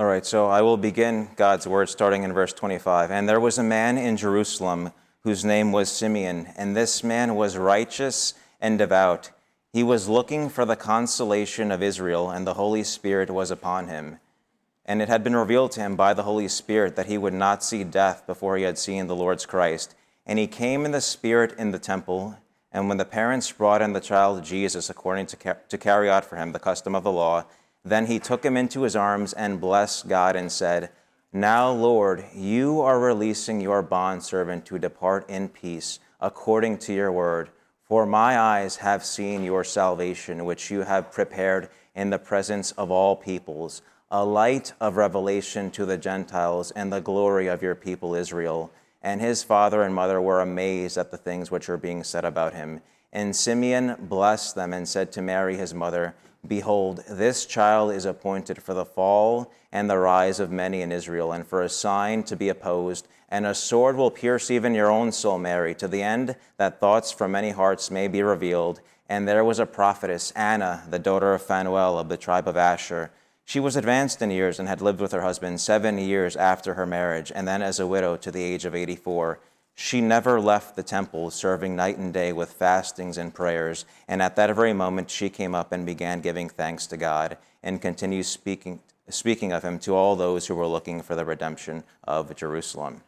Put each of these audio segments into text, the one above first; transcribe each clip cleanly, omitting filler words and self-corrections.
All right, so I will begin God's word starting in verse 25. And there was a man in Jerusalem whose name was Simeon, and this man was righteous and devout. He was looking for the consolation of Israel, and the Holy Spirit was upon him. And it had been revealed to him by the Holy Spirit that he would not see death before he had seen the Lord's Christ. And he came in the Spirit in the temple, and when the parents brought in the child Jesus according to carry out for him the custom of the law, then he took him into his arms and blessed God and said, Now, Lord, you are releasing your bondservant to depart in peace according to your word. For my eyes have seen your salvation, which you have prepared in the presence of all peoples, a light of revelation to the Gentiles and the glory of your people Israel. And his father and mother were amazed at the things which were being said about him. And Simeon blessed them and said to Mary his mother, Behold, this child is appointed for the fall and the rise of many in Israel, and for a sign to be opposed, and a sword will pierce even your own soul, Mary, to the end that thoughts from many hearts may be revealed. And there was a prophetess, Anna, the daughter of Phanuel of the tribe of Asher. She was advanced in years and had lived with her husband 7 years after her marriage, and then as a widow to the age of 84. She never left the temple, serving night and day with fastings and prayers. And at that very moment she came up and began giving thanks to God, and continued speaking of him to all those who were looking for the redemption of Jerusalem.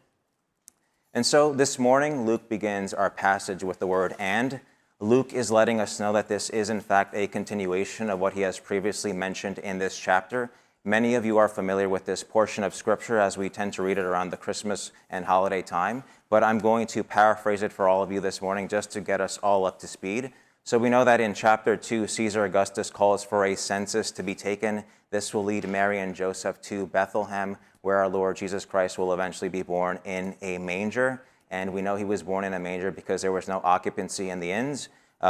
And so this morning, Luke begins our passage with the word "and." Luke is letting us know that this is in fact a continuation of what he has previously mentioned in this chapter. Many of you are familiar with this portion of Scripture as we tend to read it around the Christmas and holiday time, but I'm going to paraphrase it for all of you this morning just to get us all up to speed. So we know that in chapter 2, Caesar Augustus calls for a census to be taken. This will lead Mary and Joseph to Bethlehem, where our Lord Jesus Christ will eventually be born in a manger. And we know he was born in a manger because there was no occupancy in the inns.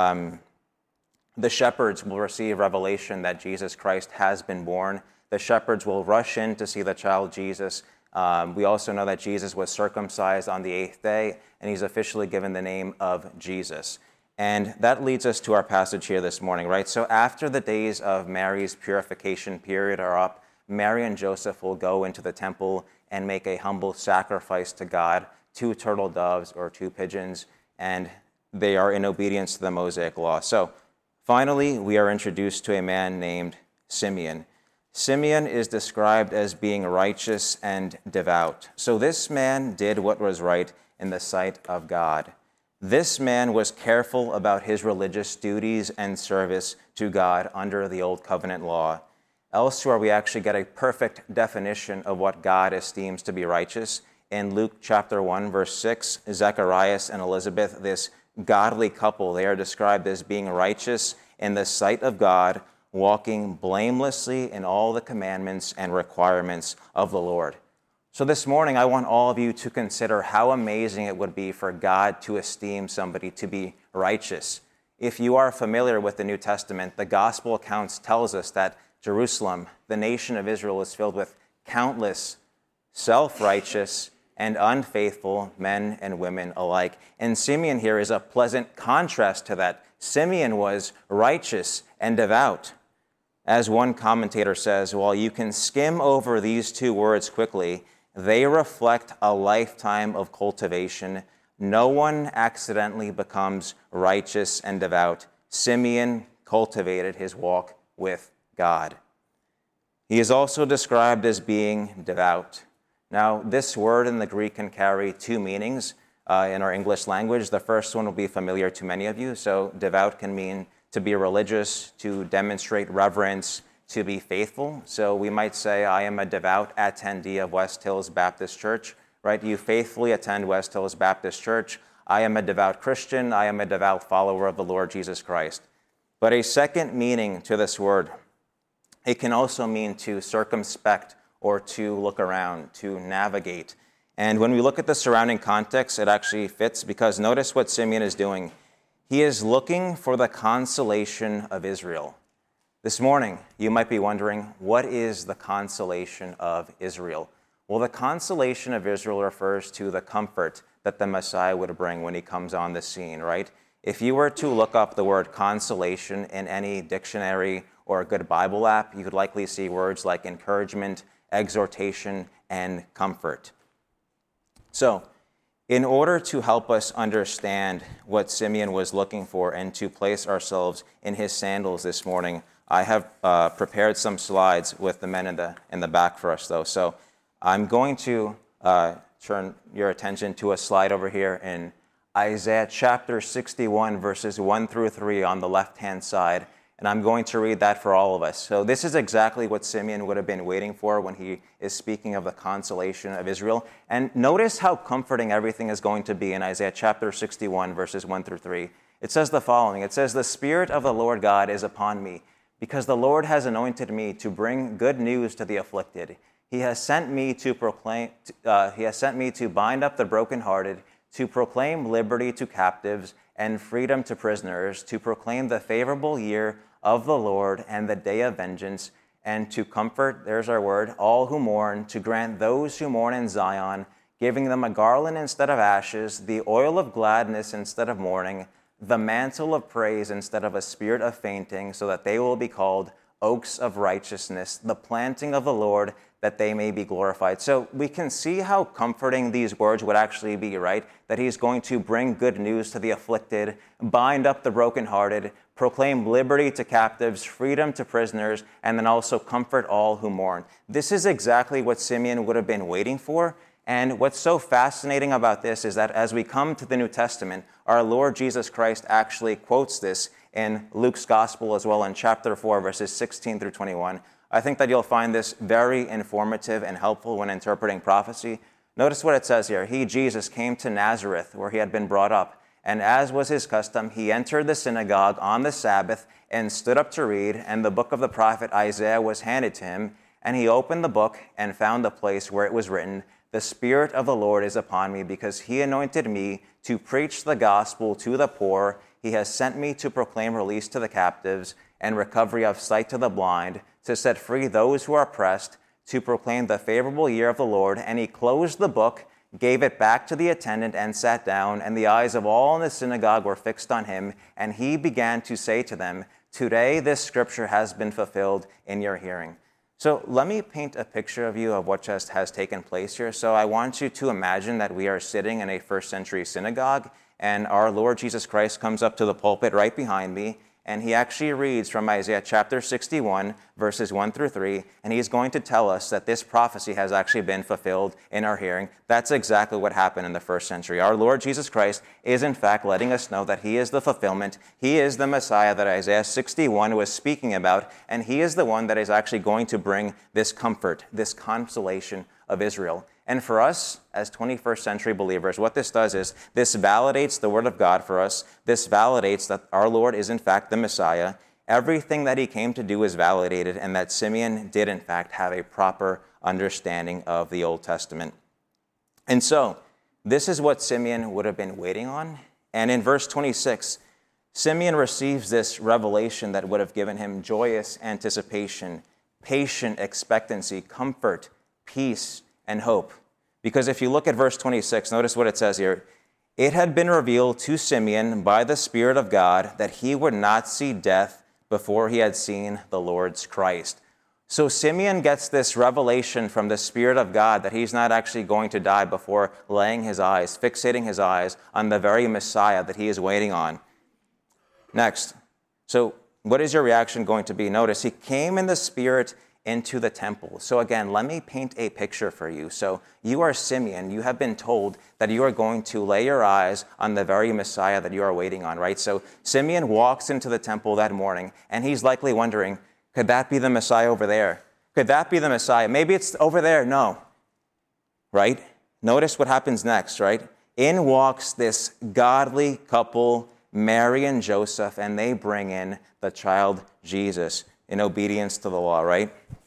The shepherds will receive revelation that Jesus Christ has been born. The shepherds will rush in to see the child Jesus. We also know that Jesus was circumcised on the 8th day, and he's officially given the name of Jesus. And that leads us to our passage here this morning, right? So after the days of Mary's purification period are up, Mary and Joseph will go into the temple and make a humble sacrifice to God, 2 turtle doves or 2 pigeons, and they are in obedience to the Mosaic law. So finally, we are introduced to a man named Simeon. Simeon is described as being righteous and devout. So this man did what was right in the sight of God. This man was careful about his religious duties and service to God under the Old Covenant law. Elsewhere, we actually get a perfect definition of what God esteems to be righteous. In Luke chapter 1, verse 6, Zacharias and Elizabeth, this godly couple, they are described as being righteous in the sight of God, walking blamelessly in all the commandments and requirements of the Lord. So this morning, I want all of you to consider how amazing it would be for God to esteem somebody to be righteous. If you are familiar with the New Testament, the gospel accounts tells us that Jerusalem, the nation of Israel, is filled with countless self-righteous and unfaithful men and women alike. And Simeon here is a pleasant contrast to that. Simeon was righteous and devout. As one commentator says, while you can skim over these 2 words quickly, they reflect a lifetime of cultivation. No one accidentally becomes righteous and devout. Simeon cultivated his walk with God. He is also described as being devout. Now, this word in the Greek can carry 2 meanings in our English language. The first one will be familiar to many of you. So devout can mean to be religious, to demonstrate reverence, to be faithful. So we might say, I am a devout attendee of West Hills Baptist Church, right? You faithfully attend West Hills Baptist Church. I am a devout Christian. I am a devout follower of the Lord Jesus Christ. But a second meaning to this word, it can also mean to circumspect or to look around, to navigate. And when we look at the surrounding context, it actually fits because notice what Simeon is doing. He is looking for the consolation of Israel. This morning, you might be wondering, what is the consolation of Israel? Well, the consolation of Israel refers to the comfort that the Messiah would bring when he comes on the scene, right? If you were to look up the word consolation in any dictionary or a good Bible app, you could likely see words like encouragement, exhortation, and comfort. So, in order to help us understand what Simeon was looking for and to place ourselves in his sandals this morning, I have prepared some slides with the men in the back for us, though. So I'm going to turn your attention to a slide over here in Isaiah chapter 61, verses 1 through 3 on the left-hand side. And I'm going to read that for all of us. So this is exactly what Simeon would have been waiting for when he is speaking of the consolation of Israel. And notice how comforting everything is going to be in Isaiah chapter 61, verses 1 through 3. It says the following. It says, "The Spirit of the Lord God is upon me, because the Lord has anointed me to bring good news to the afflicted. He has sent me to bind up the brokenhearted, to proclaim liberty to captives and freedom to prisoners, to proclaim the favorable year of the Lord and the day of vengeance, and to comfort," there's our word, "all who mourn, to grant those who mourn in Zion, giving them a garland instead of ashes, the oil of gladness instead of mourning, the mantle of praise instead of a spirit of fainting, so that they will be called oaks of righteousness, the planting of the Lord, that they may be glorified." So we can see how comforting these words would actually be, right? That he's going to bring good news to the afflicted, bind up the brokenhearted, proclaim liberty to captives, freedom to prisoners, and then also comfort all who mourn. This is exactly what Simeon would have been waiting for. And what's so fascinating about this is that as we come to the New Testament, our Lord Jesus Christ actually quotes this in Luke's Gospel as well in chapter 4, verses 16 through 21. I think that you'll find this very informative and helpful when interpreting prophecy. Notice what it says here. "He, Jesus, came to Nazareth, where he had been brought up, and as was his custom, he entered the synagogue on the Sabbath and stood up to read, and the book of the prophet Isaiah was handed to him. And he opened the book and found the place where it was written, 'The Spirit of the Lord is upon me, because he anointed me to preach the gospel to the poor. He has sent me to proclaim release to the captives and recovery of sight to the blind, to set free those who are oppressed, to proclaim the favorable year of the Lord.' And he closed the book, gave it back to the attendant, and sat down. And the eyes of all in the synagogue were fixed on him. And he began to say to them, 'Today this scripture has been fulfilled in your hearing.'" So let me paint a picture of you of what just has taken place here. So I want you to imagine that we are sitting in a first century synagogue, and our Lord Jesus Christ comes up to the pulpit right behind me, and he actually reads from Isaiah chapter 61, verses 1 through 3, and he's going to tell us that this prophecy has actually been fulfilled in our hearing. That's exactly what happened in the first century. Our Lord Jesus Christ is in fact letting us know that he is the fulfillment. He is the Messiah that Isaiah 61 was speaking about, and he is the one that is actually going to bring this comfort, this consolation of Israel. And for us, as 21st century believers, what this does is this validates the Word of God for us. This validates that our Lord is in fact the Messiah. Everything that he came to do is validated, and that Simeon did in fact have a proper understanding of the Old Testament. And so, this is what Simeon would have been waiting on. And in verse 26, Simeon receives this revelation that would have given him joyous anticipation, patient expectancy, comfort, peace, and hope. Because if you look at verse 26, notice what it says here. "It had been revealed to Simeon by the Spirit of God that he would not see death before he had seen the Lord's Christ." So Simeon gets this revelation from the Spirit of God that he's not actually going to die before laying his eyes, fixating his eyes on the very Messiah that he is waiting on. Next, so what is your reaction going to be? Notice, he came in the Spirit into the temple. So again, let me paint a picture for you. So you are Simeon. You have been told that you are going to lay your eyes on the very Messiah that you are waiting on, right? So Simeon walks into the temple that morning, and he's likely wondering, could that be the Messiah over there? Could that be the Messiah? Maybe it's over there. No, right? Notice what happens next, right? In walks this godly couple, Mary and Joseph, and they bring in the child Jesus in obedience to the law, right?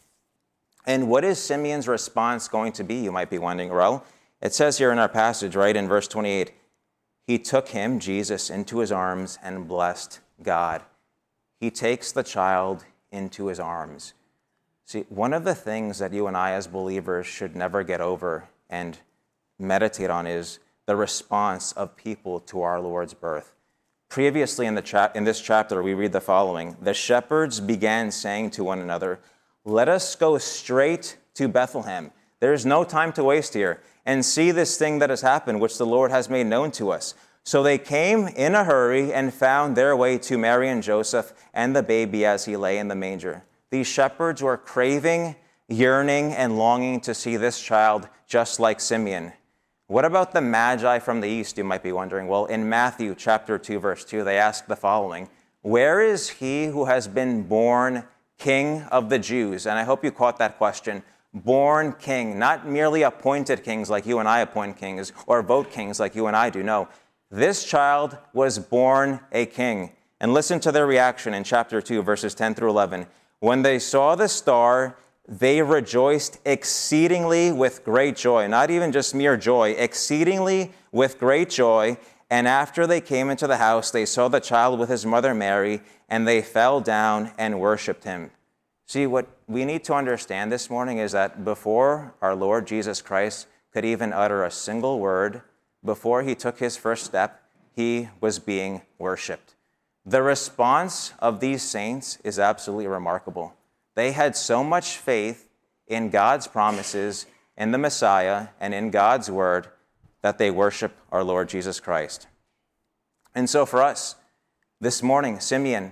And what is Simeon's response going to be, you might be wondering? Well, it says here in our passage, right, in verse 28, "He took him," Jesus, "into his arms and blessed God." He takes the child into his arms. See, one of the things that you and I as believers should never get over and meditate on is the response of people to our Lord's birth. Previously in this chapter, we read the following: "The shepherds began saying to one another, 'Let us go straight to Bethlehem. There is no time to waste here, and see this thing that has happened, which the Lord has made known to us.' So they came in a hurry and found their way to Mary and Joseph and the baby as he lay in the manger." These shepherds were craving, yearning, and longing to see this child just like Simeon. What about the Magi from the east, you might be wondering? Well, in Matthew chapter 2, verse 2, they ask the following: "Where is he who has been born King of the Jews?" And I hope you caught that question. Born king, not merely appointed kings like you and I appoint kings, or vote kings like you and I do. No, this child was born a king. And listen to their reaction in chapter 2, verses 10 through 11. "When they saw the star, they rejoiced exceedingly with great joy." Not even just mere joy, exceedingly with great joy. "And after they came into the house, they saw the child with his mother Mary, and they fell down and worshiped him." See, what we need to understand this morning is that before our Lord Jesus Christ could even utter a single word, before he took his first step, he was being worshiped. The response of these saints is absolutely remarkable. They had so much faith in God's promises, in the Messiah, and in God's word that they worship our Lord Jesus Christ. And so for us, this morning, Simeon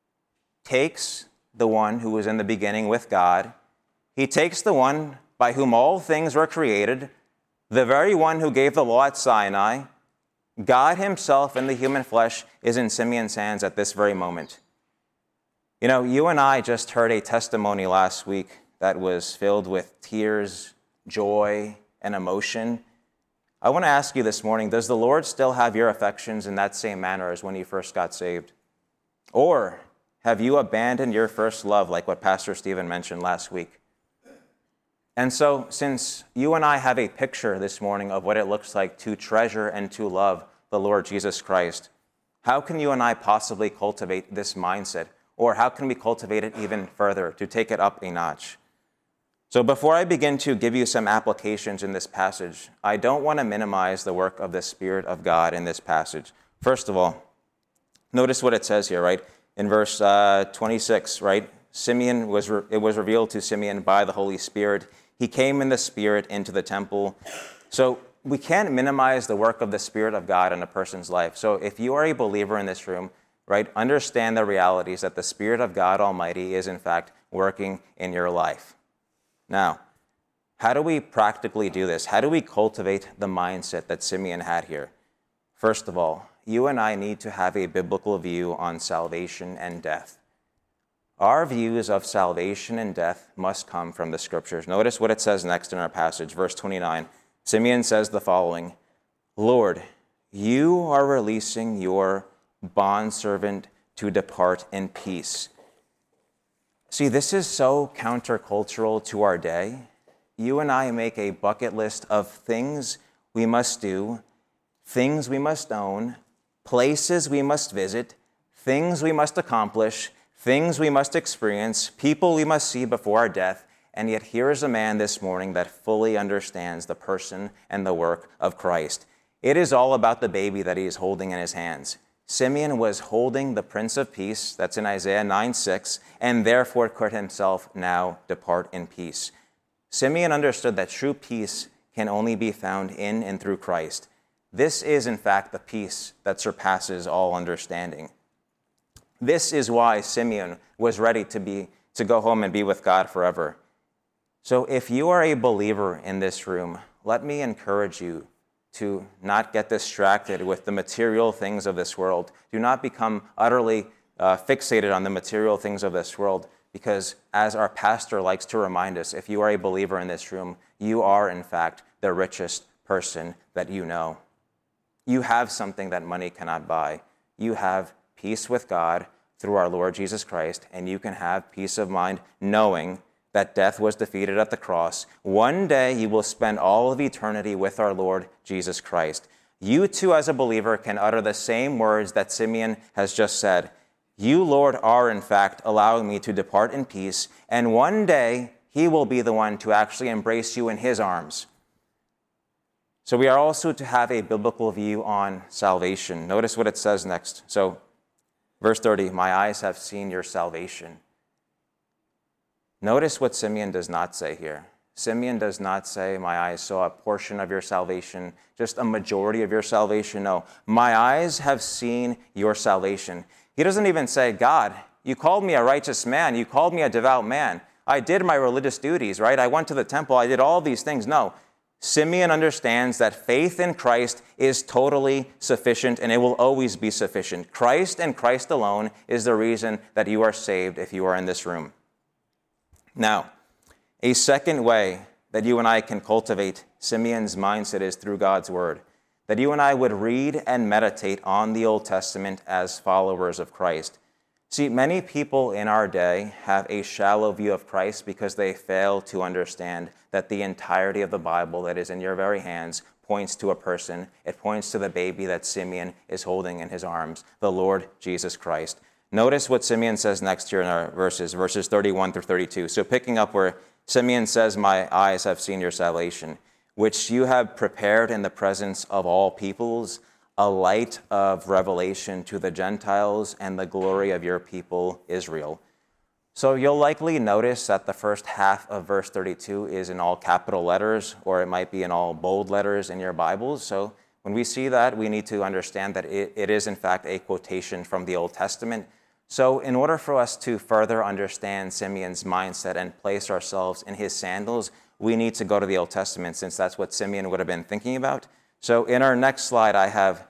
takes the one who was in the beginning with God. He takes the one by whom all things were created, the very one who gave the law at Sinai. God himself in the human flesh is in Simeon's hands at this very moment. You know, you and I just heard a testimony last week that was filled with tears, joy, and emotion. I want to ask you this morning, does the Lord still have your affections in that same manner as when you first got saved? Or have you abandoned your first love, like what Pastor Stephen mentioned last week? And so, since you and I have a picture this morning of what it looks like to treasure and to love the Lord Jesus Christ, how can you and I possibly cultivate this mindset? Or how can we cultivate it even further, to take it up a notch? So before I begin to give you some applications in this passage, I don't want to minimize the work of the Spirit of God in this passage. First of all, notice what it says here, right? In verse 26, right? It was revealed to Simeon by the Holy Spirit. He came in the Spirit into the temple. So we can't minimize the work of the Spirit of God in a person's life. So if you are a believer in this room, right, understand the realities that the Spirit of God Almighty is, in fact, working in your life. Now, how do we practically do this? How do we cultivate the mindset that Simeon had here? First of all, you and I need to have a biblical view on salvation and death. Our views of salvation and death must come from the Scriptures. Notice what it says next in our passage, verse 29. Simeon says the following: "Lord, you are releasing your bondservant to depart in peace." See, this is so countercultural to our day. You and I make a bucket list of things we must do, things we must own, places we must visit, things we must accomplish, things we must experience, people we must see before our death. And yet here is a man this morning that fully understands the person and the work of Christ. It is all about the baby that he is holding in his hands. Simeon was holding the Prince of Peace, that's in Isaiah 9:6, and therefore could himself now depart in peace. Simeon understood that true peace can only be found in and through Christ. This is, in fact, the peace that surpasses all understanding. This is why Simeon was ready to go home and be with God forever. So if you are a believer in this room, let me encourage you to not get distracted with the material things of this world. Do not become utterly fixated on the material things of this world, because as our pastor likes to remind us, if you are a believer in this room, you are, in fact, the richest person that you know. You have something that money cannot buy. You have peace with God through our Lord Jesus Christ, and you can have peace of mind knowing that death was defeated at the cross. One day you will spend all of eternity with our Lord Jesus Christ. You too, as a believer, can utter the same words that Simeon has just said. You, Lord, are in fact allowing me to depart in peace, and one day he will be the one to actually embrace you in his arms. So we are also to have a biblical view on salvation. Notice what it says next. So verse 30, my eyes have seen your salvation. Notice what Simeon does not say here. Simeon does not say, my eyes saw a portion of your salvation, just a majority of your salvation. No, my eyes have seen your salvation. He doesn't even say, God, you called me a righteous man. You called me a devout man. I did my religious duties, right? I went to the temple. I did all these things. No, Simeon understands that faith in Christ is totally sufficient, and it will always be sufficient. Christ and Christ alone is the reason that you are saved if you are in this room. Now, a second way that you and I can cultivate Simeon's mindset is through God's word. That you and I would read and meditate on the Old Testament as followers of Christ. See, many people in our day have a shallow view of Christ because they fail to understand that the entirety of the Bible that is in your very hands points to a person. It points to the baby that Simeon is holding in his arms, the Lord Jesus Christ. Notice what Simeon says next here in our verses 31 through 32. So picking up where Simeon says, my eyes have seen your salvation, which you have prepared in the presence of all peoples, a light of revelation to the Gentiles and the glory of your people Israel. So you'll likely notice that the first half of verse 32 is in all capital letters, or it might be in all bold letters in your Bibles. So when we see that, we need to understand that it is in fact a quotation from the Old Testament. So in order for us to further understand Simeon's mindset and place ourselves in his sandals, we need to go to the Old Testament, since that's what Simeon would have been thinking about. So in our next slide, I have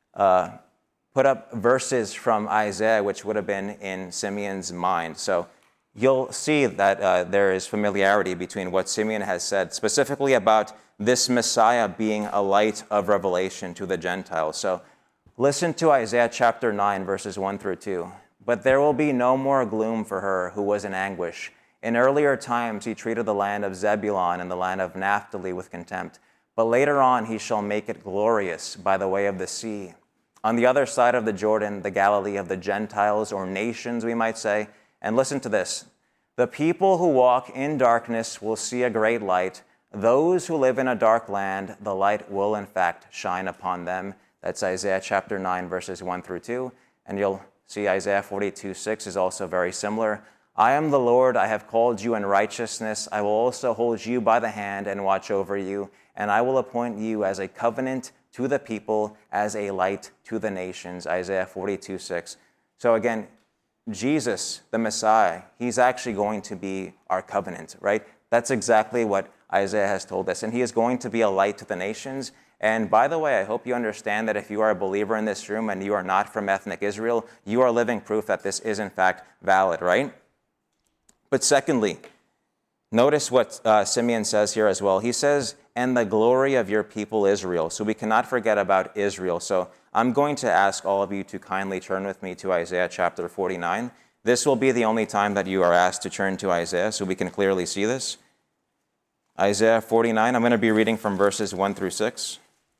put up verses from Isaiah, which would have been in Simeon's mind. So you'll see that there is familiarity between what Simeon has said, specifically about this Messiah being a light of revelation to the Gentiles. So listen to Isaiah chapter 9, verses 1 through 2. But there will be no more gloom for her who was in anguish. In earlier times he treated the land of Zebulun and the land of Naphtali with contempt. But later on he shall make it glorious by the way of the sea. On the other side of the Jordan, the Galilee of the Gentiles, or nations, we might say. And listen to this. The people who walk in darkness will see a great light. Those who live in a dark land, the light will in fact shine upon them. That's Isaiah chapter 9, verses 1 through 2. And you'll see Isaiah 42:6 is also very similar. I am the Lord, I have called you in righteousness. I will also hold you by the hand and watch over you. And I will appoint you as a covenant to the people, as a light to the nations. Isaiah 42:6. So again, Jesus, the Messiah, he's actually going to be our covenant, right? That's exactly what Isaiah has told us. And he is going to be a light to the nations. And by the way, I hope you understand that if you are a believer in this room and you are not from ethnic Israel, you are living proof that this is in fact valid, right? But secondly, notice what Simeon says here as well. He says, and the glory of your people Israel. So we cannot forget about Israel. So I'm going to ask all of you to kindly turn with me to Isaiah chapter 49. This will be the only time that you are asked to turn to Isaiah, so we can clearly see this. Isaiah 49, I'm going to be reading from verses 1 through 6.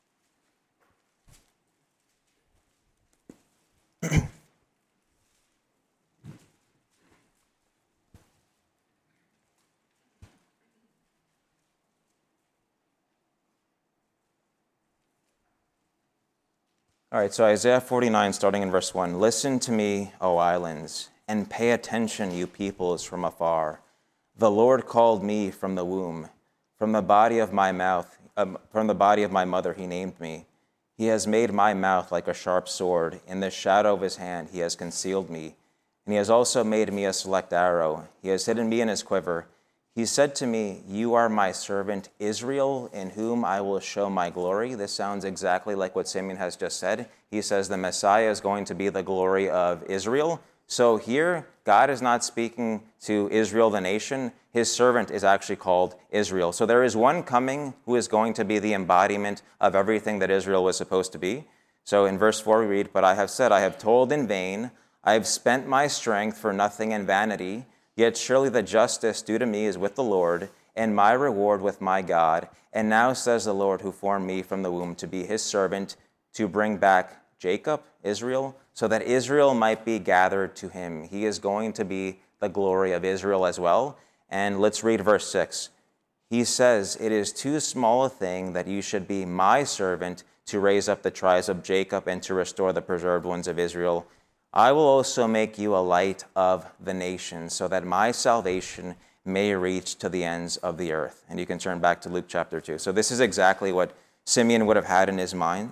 All right, so Isaiah 49, starting in verse 1. Listen to me, O islands, and pay attention, you peoples from afar. The Lord called me from the womb. From the body of my mother he named me. He has made my mouth like a sharp sword. In the shadow of his hand he has concealed me. And he has also made me a select arrow. He has hidden me in his quiver. He said to me, you are my servant Israel, in whom I will show my glory. This sounds exactly like what Simeon has just said. He says the Messiah is going to be the glory of Israel. So here, God is not speaking to Israel, the nation. His servant is actually called Israel. So there is one coming who is going to be the embodiment of everything that Israel was supposed to be. So in verse 4 we read, but I have said, I have told in vain, I have spent my strength for nothing in vanity. Yet surely the justice due to me is with the Lord, and my reward with my God. And now says the Lord who formed me from the womb to be his servant, to bring back Jacob, Israel, so that Israel might be gathered to him. He is going to be the glory of Israel as well. And let's read verse 6. He says, "It is too small a thing that you should be my servant to raise up the tribes of Jacob and to restore the preserved ones of Israel. I will also make you a light of the nations, so that my salvation may reach to the ends of the earth." And you can turn back to Luke chapter 2. So this is exactly what Simeon would have had in his mind.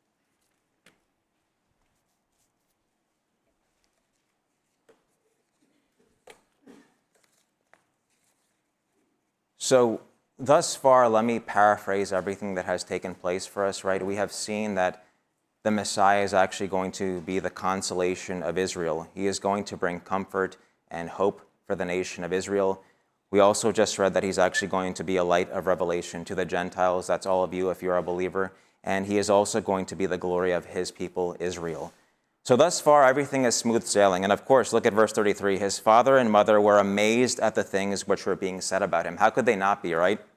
So thus far, let me paraphrase everything that has taken place for us, right? We have seen that the Messiah is actually going to be the consolation of Israel. He is going to bring comfort and hope for the nation of Israel. We also just read that he's actually going to be a light of revelation to the Gentiles. That's all of you if you're a believer. And he is also going to be the glory of his people, Israel. So thus far, everything is smooth sailing. And of course, look at verse 33. His father and mother were amazed at the things which were being said about him. How could they not be, right?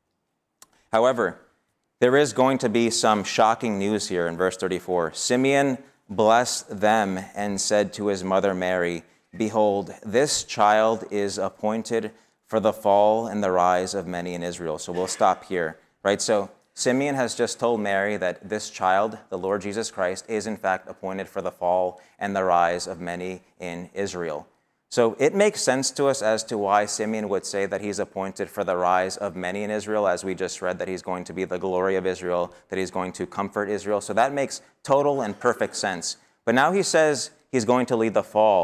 However, there is going to be some shocking news here in verse 34. Simeon blessed them and said to his mother Mary, "Behold, this child is appointed for the fall and the rise of many in Israel." So we'll stop here, right? So Simeon has just told Mary that this child, the Lord Jesus Christ, is in fact appointed for the fall and the rise of many in Israel. So it makes sense to us as to why Simeon would say that he's appointed for the rise of many in Israel, as we just read that he's going to be the glory of Israel, that he's going to comfort Israel. So that makes total and perfect sense. But now he says he's going to lead to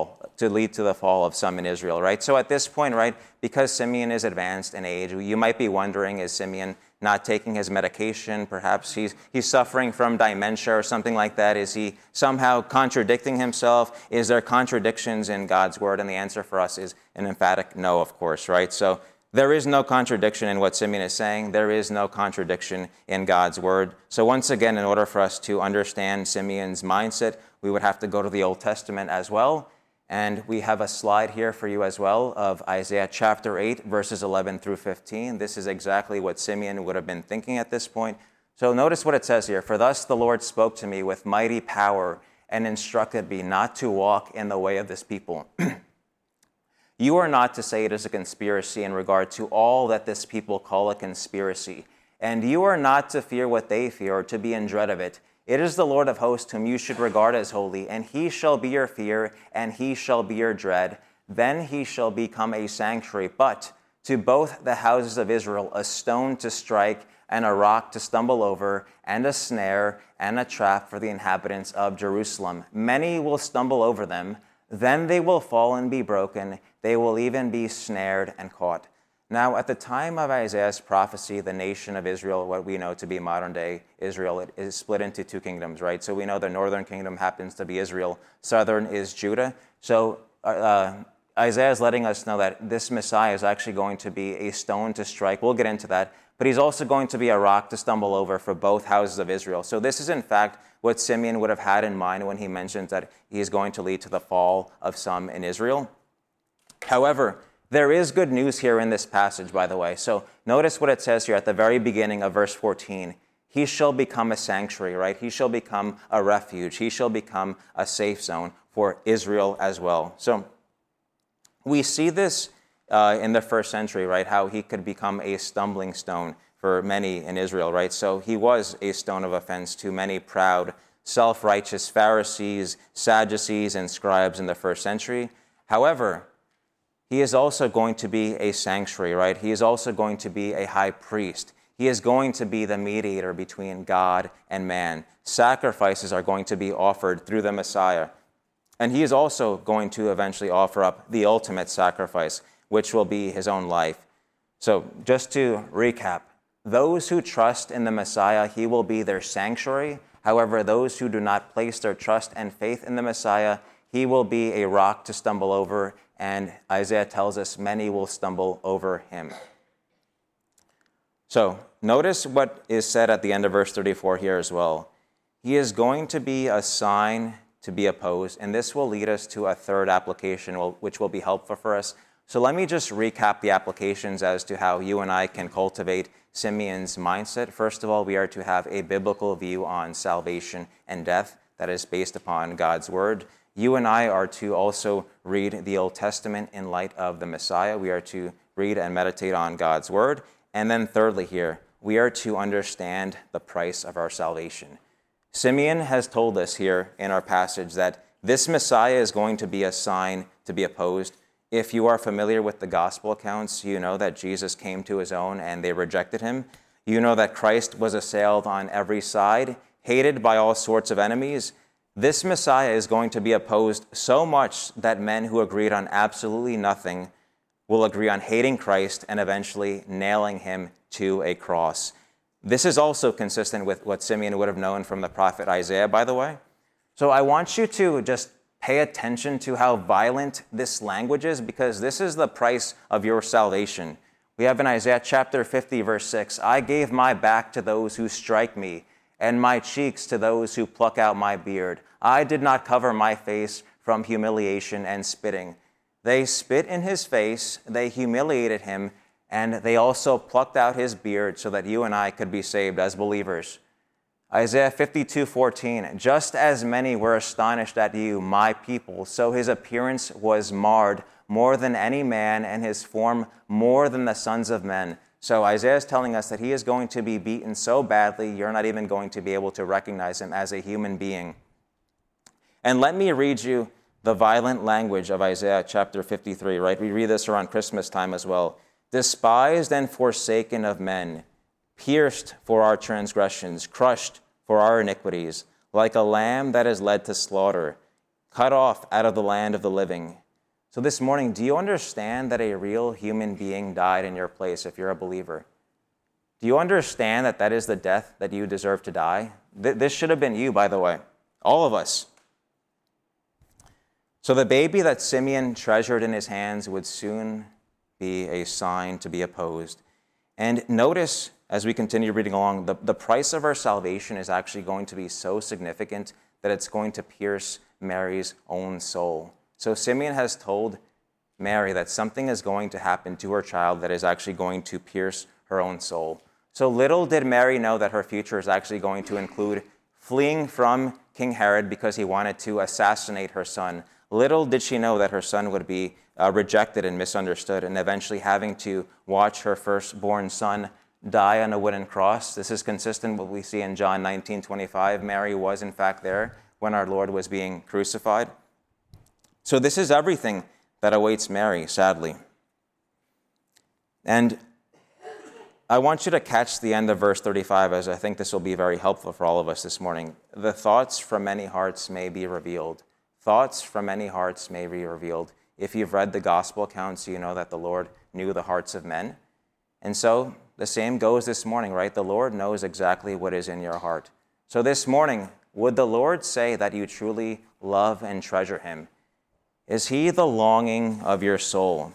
the fall of some in Israel, right? So at this point, right, because Simeon is advanced in age, you might be wondering, is Simeon not taking his medication? Perhaps he's suffering from dementia or something like that. Is he somehow contradicting himself? Is there contradictions in God's word? And the answer for us is an emphatic no, of course, right? So there is no contradiction in what Simeon is saying. There is no contradiction in God's word. So once again, in order for us to understand Simeon's mindset, we would have to go to the Old Testament as well. And we have a slide here for you as well of Isaiah chapter 8, verses 11 through 15. This is exactly what Simeon would have been thinking at this point. So notice what it says here. "For thus the Lord spoke to me with mighty power and instructed me not to walk in the way of this people. You are not to say it is a conspiracy in regard to all that this people call a conspiracy. And you are not to fear what they fear or to be in dread of it. It is the Lord of hosts whom you should regard as holy, and he shall be your fear, and he shall be your dread. Then he shall become a sanctuary, but to both the houses of Israel a stone to strike, and a rock to stumble over, and a snare, and a trap for the inhabitants of Jerusalem. Many will stumble over them, then they will fall and be broken. They will even be snared and caught." Now, at the time of Isaiah's prophecy, the nation of Israel, what we know to be modern-day Israel, it is split into two kingdoms, right? So we know the northern kingdom happens to be Israel. Southern is Judah. So Isaiah is letting us know that this Messiah is actually going to be a stone to strike. We'll get into that. But he's also going to be a rock to stumble over for both houses of Israel. So this is, in fact, what Simeon would have had in mind when he mentions that he is going to lead to the fall of some in Israel. However, there is good news here in this passage, by the way. So notice what it says here at the very beginning of verse 14. He shall become a sanctuary, right? He shall become a refuge. He shall become a safe zone for Israel as well. So we see this in the first century, right? How he could become a stumbling stone for many in Israel, right? So he was a stone of offense to many proud, self-righteous Pharisees, Sadducees, and scribes in the first century. However, he is also going to be a sanctuary, right? He is also going to be a high priest. He is going to be the mediator between God and man. Sacrifices are going to be offered through the Messiah. And he is also going to eventually offer up the ultimate sacrifice, which will be his own life. So just to recap, those who trust in the Messiah, he will be their sanctuary. However, those who do not place their trust and faith in the Messiah, he will be a rock to stumble over, and Isaiah tells us many will stumble over him. So notice what is said at the end of verse 34 here as well. He is going to be a sign to be opposed, and this will lead us to a third application, which will be helpful for us. So let me just recap the applications as to how you and I can cultivate Simeon's mindset. First of all, we are to have a biblical view on salvation and death that is based upon God's word. You and I are to also read the Old Testament in light of the Messiah. We are to read and meditate on God's word. And then thirdly here, we are to understand the price of our salvation. Simeon has told us here in our passage that this Messiah is going to be a sign to be opposed. If you are familiar with the gospel accounts, you know that Jesus came to his own and they rejected him. You know that Christ was assailed on every side, hated by all sorts of enemies. This Messiah is going to be opposed so much that men who agreed on absolutely nothing will agree on hating Christ and eventually nailing him to a cross. This is also consistent with what Simeon would have known from the prophet Isaiah, by the way. So I want you to just pay attention to how violent this language is, because this is the price of your salvation. We have in Isaiah chapter 50, verse 6, I gave my back to those who strike me, and my cheeks to those who pluck out my beard. I did not cover my face from humiliation and spitting. They spit in his face, they humiliated him, and they also plucked out his beard so that you and I could be saved as believers. Isaiah 52:14, just as many were astonished at you, my people, so his appearance was marred more than any man, and his form more than the sons of men. So Isaiah is telling us that he is going to be beaten so badly, you're not even going to be able to recognize him as a human being. And let me read you the violent language of Isaiah chapter 53, right? We read this around Christmas time as well. Despised and forsaken of men, pierced for our transgressions, crushed for our iniquities, like a lamb that is led to slaughter, cut off out of the land of the living. So this morning, do you understand that a real human being died in your place if you're a believer? Do you understand that that is the death that you deserve to die? This should have been you, by the way, all of us. So the baby that Simeon treasured in his hands would soon be a sign to be opposed. And notice, as we continue reading along, the price of our salvation is actually going to be so significant that it's going to pierce Mary's own soul. So Simeon has told Mary that something is going to happen to her child that is actually going to pierce her own soul. So little did Mary know that her future is actually going to include fleeing from King Herod because he wanted to assassinate her son. Little did she know that her son would be rejected and misunderstood, and eventually having to watch her firstborn son die on a wooden cross. This is consistent with what we see in John 19:25. Mary was in fact there when our Lord was being crucified. So this is everything that awaits Mary, sadly. And I want you to catch the end of verse 35, as I think this will be very helpful for all of us this morning. The thoughts from many hearts may be revealed. Thoughts from many hearts may be revealed. If you've read the gospel accounts, you know that the Lord knew the hearts of men. And so the same goes this morning, right? The Lord knows exactly what is in your heart. So this morning, would the Lord say that you truly love and treasure him? Is he the longing of your soul?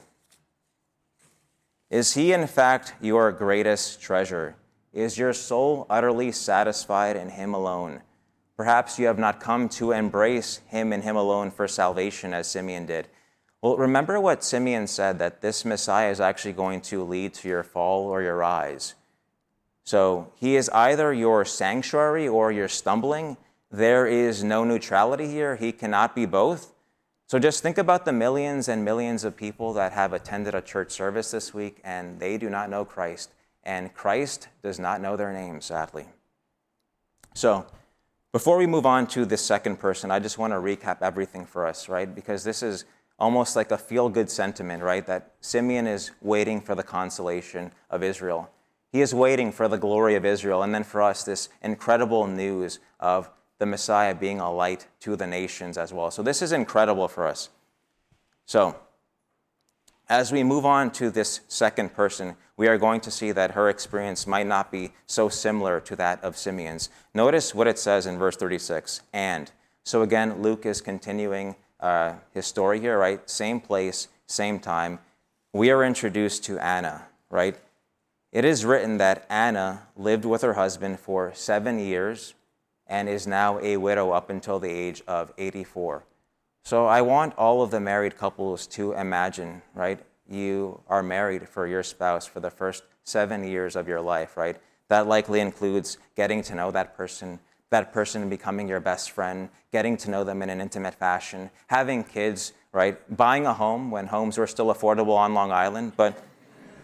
Is he, in fact, your greatest treasure? Is your soul utterly satisfied in him alone? Perhaps you have not come to embrace him and him alone for salvation as Simeon did. Well, remember what Simeon said, that this Messiah is actually going to lead to your fall or your rise. So he is either your sanctuary or your stumbling. There is no neutrality here. He cannot be both. So just think about the millions and millions of people that have attended a church service this week and they do not know Christ. And Christ does not know their name, sadly. So before we move on to the second person, I just want to recap everything for us, right? Because this is almost like a feel-good sentiment, right? That Simeon is waiting for the consolation of Israel. He is waiting for the glory of Israel. And then for us, this incredible news of the Messiah being a light to the nations as well. So this is incredible for us. So as we move on to this second person, we are going to see that her experience might not be so similar to that of Simeon's. Notice what it says in verse 36, and. So again, Luke is continuing his story here, right? Same place, same time. We are introduced to Anna, right? It is written that Anna lived with her husband for 7 years and is now a widow up until the age of 84. So I want all of the married couples to imagine, right? You are married for your spouse for the first 7 years of your life, right? That likely includes getting to know that person becoming your best friend, getting to know them in an intimate fashion, having kids, right? Buying a home when homes were still affordable on Long Island. But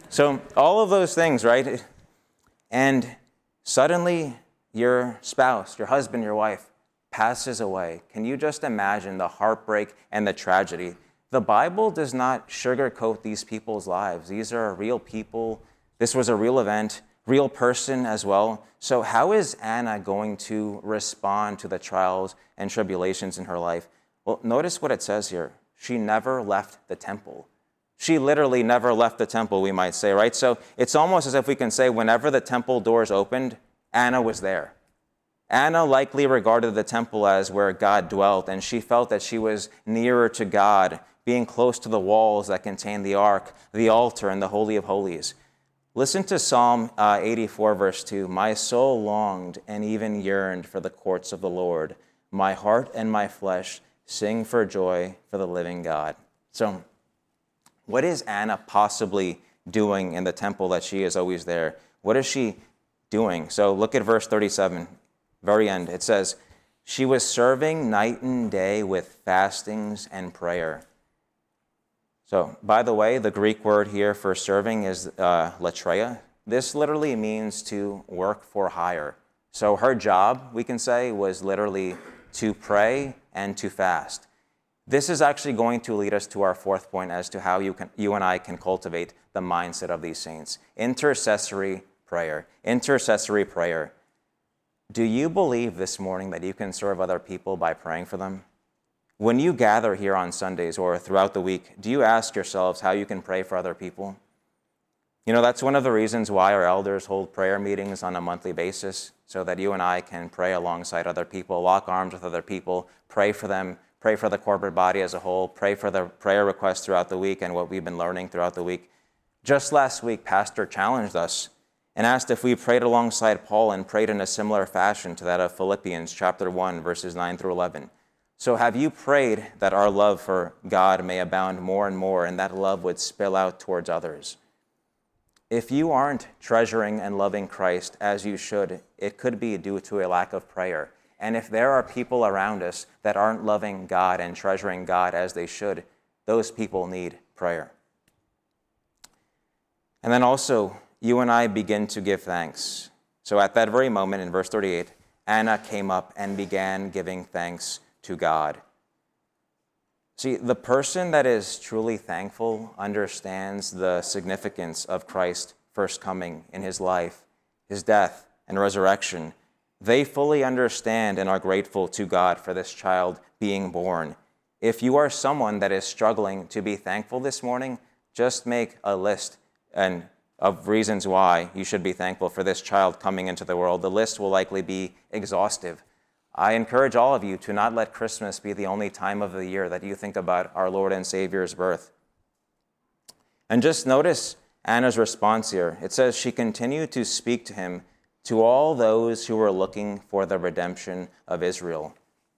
So all of those things, right? And suddenly your spouse, your husband, your wife passes away. Can you just imagine the heartbreak and the tragedy? The Bible does not sugarcoat these people's lives. These are real people. This was a real event, real person as well. So how is Anna going to respond to the trials and tribulations in her life? Well, notice what it says here. She never left the temple. She literally never left the temple, we might say, right? So it's almost as if we can say whenever the temple doors opened, Anna was there. Anna likely regarded the temple as where God dwelt, and she felt that she was nearer to God, being close to the walls that contain the ark, the altar, and the Holy of Holies. Listen to Psalm 84, verse 2. My soul longed and even yearned for the courts of the Lord. My heart and my flesh sing for joy for the living God. So, what is Anna possibly doing in the temple that she is always there? What is she doing? So look at verse 37, very end. It says, she was serving night and day with fastings and prayer. So, by the way, the Greek word here for serving is latreia. This literally means to work for hire. So her job, we can say, was literally to pray and to fast. This is actually going to lead us to our fourth point as to how you and I can cultivate the mindset of these saints. Intercessory prayer. Intercessory prayer. Do you believe this morning that you can serve other people by praying for them? When you gather here on Sundays or throughout the week, do you ask yourselves how you can pray for other people? You know, that's one of the reasons why our elders hold prayer meetings on a monthly basis, so that you and I can pray alongside other people, lock arms with other people, pray for them, pray for the corporate body as a whole, pray for the prayer requests throughout the week and what we've been learning throughout the week. Just last week, Pastor challenged us and asked if we prayed alongside Paul and prayed in a similar fashion to that of Philippians chapter 1, verses 9 through 11. So have you prayed that our love for God may abound more and more, and that love would spill out towards others? If you aren't treasuring and loving Christ as you should, it could be due to a lack of prayer. And if there are people around us that aren't loving God and treasuring God as they should, those people need prayer. And then also, you and I begin to give thanks. So at that very moment in verse 38, Anna came up and began giving thanks to God. See, the person that is truly thankful understands the significance of Christ's first coming in his life, his death, and resurrection. They fully understand and are grateful to God for this child being born. If you are someone that is struggling to be thankful this morning, just make a list of reasons why you should be thankful for this child coming into the world. The list will likely be exhaustive. I encourage all of you to not let Christmas be the only time of the year that you think about our Lord and Savior's birth. And just notice Anna's response here. It says she continued to speak to him, to all those who were looking for the redemption of Israel.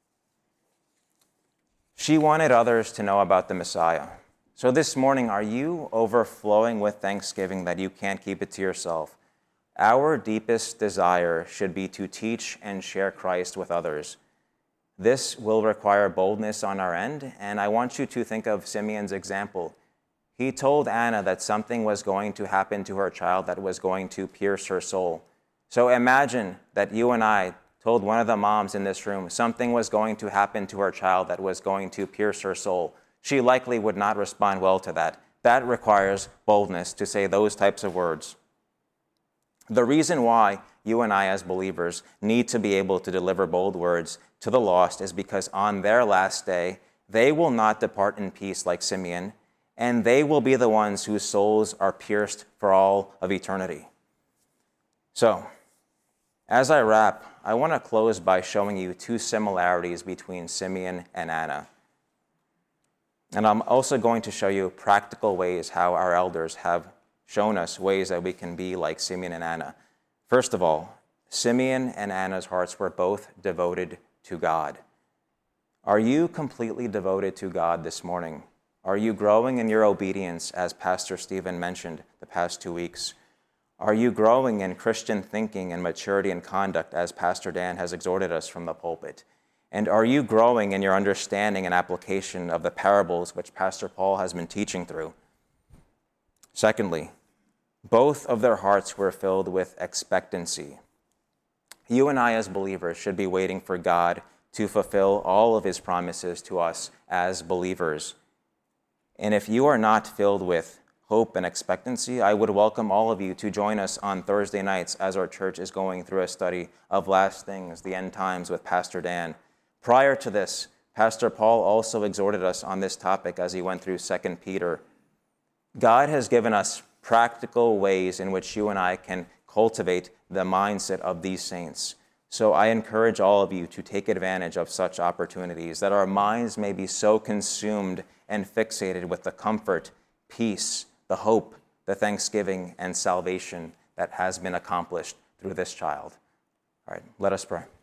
She wanted others to know about the Messiah. So this morning, are you overflowing with thanksgiving that you can't keep it to yourself? Our deepest desire should be to teach and share Christ with others. This will require boldness on our end, and I want you to think of Simeon's example. He told Anna that something was going to happen to her child that was going to pierce her soul. So imagine that you and I told one of the moms in this room something was going to happen to her child that was going to pierce her soul. She likely would not respond well to that. That requires boldness to say those types of words. The reason why you and I as believers need to be able to deliver bold words to the lost is because on their last day, they will not depart in peace like Simeon, and they will be the ones whose souls are pierced for all of eternity. So, as I wrap, I want to close by showing you two similarities between Simeon and Anna. And I'm also going to show you practical ways how our elders have shown us ways that we can be like Simeon and Anna. First of all, Simeon and Anna's hearts were both devoted to God. Are you completely devoted to God this morning? Are you growing in your obedience, as Pastor Stephen mentioned the past 2 weeks? Are you growing in Christian thinking and maturity and conduct, as Pastor Dan has exhorted us from the pulpit? And are you growing in your understanding and application of the parables which Pastor Paul has been teaching through? Secondly, Both of their hearts were filled with expectancy. You and I as believers should be waiting for God to fulfill all of his promises to us as believers. And if you are not filled with hope and expectancy, I would welcome all of you to join us on Thursday nights as our church is going through a study of last things, the end times with Pastor Dan. Prior to this, Pastor Paul also exhorted us on this topic as he went through 2 Peter. God has given us practical ways in which you and I can cultivate the mindset of these saints. So I encourage all of you to take advantage of such opportunities, that our minds may be so consumed and fixated with the comfort, peace, the hope, the thanksgiving, and salvation that has been accomplished through this child. All right, let us pray.